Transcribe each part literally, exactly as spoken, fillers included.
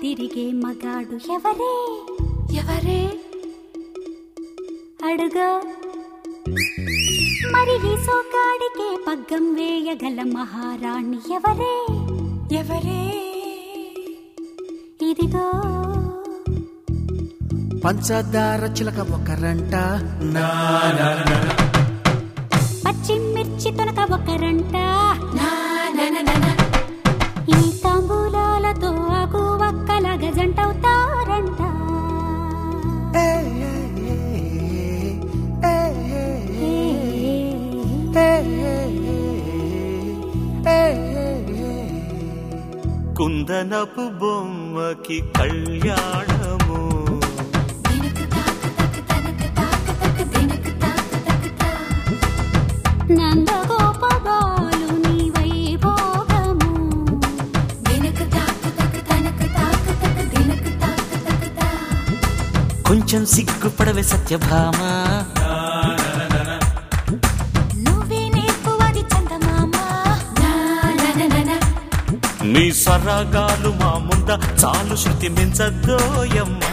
తిరిగే మగాడు ఎవరే ఎవరే అడుగో మరి ఈ సోకాడికే పగ్గం వేయగల మహారాణి ఎవరే ఎవరే ఇదిగో పంచదార చిలక ఒకరంట పచ్చిమిర్చి తొనక ఒకరంట ఈ తాంబూలాలతో ఆకు వక్కల గజంటవుతారంట కుందనపు బొమ్మకి కళ్యాణము నందగోపబాలు నీ వైభోగము కొంచెం సిగ్గుపడవే సత్యభామ నువ్వే నేర్పువది చందమామ నీ సరగాలు మా ముంద చాలు శృతి మించద్దోయమ్మా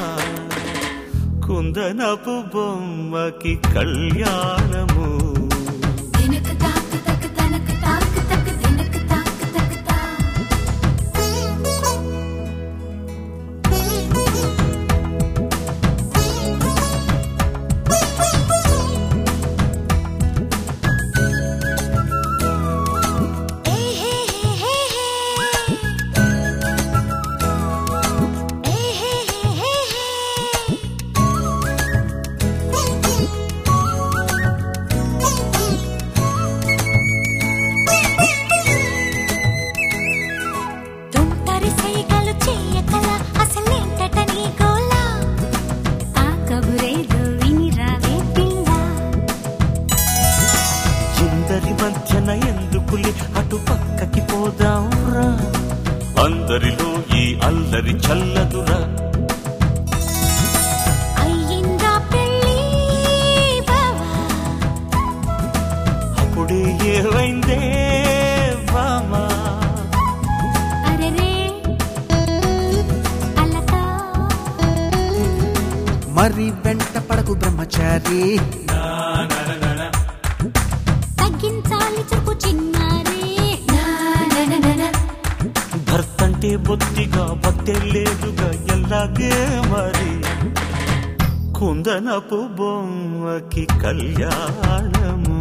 కుందనపు బొమ్మకి కళ్యాణము ఎందుకులే అటు పక్కకి పోదాంరా అందరిలో ఈ అల్లరి చల్లదురా అయ్యిందా పెళ్ళి బావా అప్పుడే ఏమైందే బామా అరెరే అలకా మరి వెంట పడకు బ్రహ్మచారి తగ్గించాలి చురుకు చిన్నారే భర్తంటే బొత్తిగా భక్తే లేదుగా ఎల్లాగే మరి కుందనపు బొమ్మకి కళ్యాణము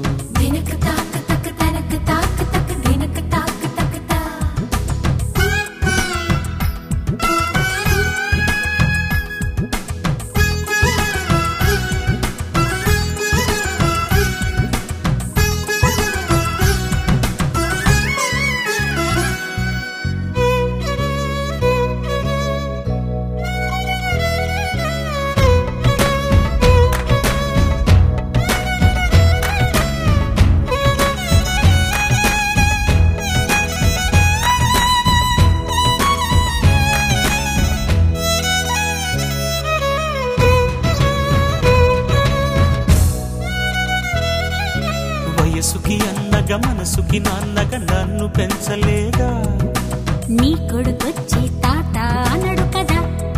వయసుకి అన్నగా మనసుకి నాన్నగా నన్ను పెంచలేదా నీ కొడుకొచ్చి తాత అనడు కదా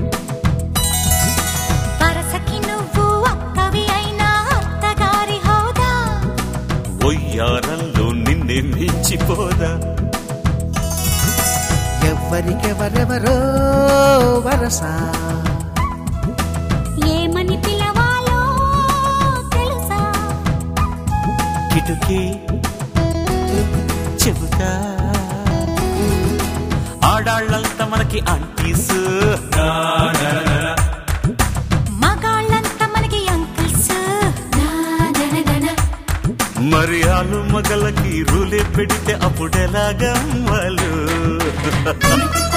వరసకి నువ్వు అక్కవి అయినా అత్తగారి హోదా ఒయ్యారంలో నిన్నే మించిపోదా ఎవరికెవరెవరో వరసా ఏమని పిలవాలో తెలుసా కిటుకి చెబుతా ఆడాళ్ళంతా మనకి ఆంటీస్ మగాళ్ళంతా మనకి అంకుల్స్ మరి ఆలు మగలకి రూలే పెడితే అప్పుడెలాగమ్మలు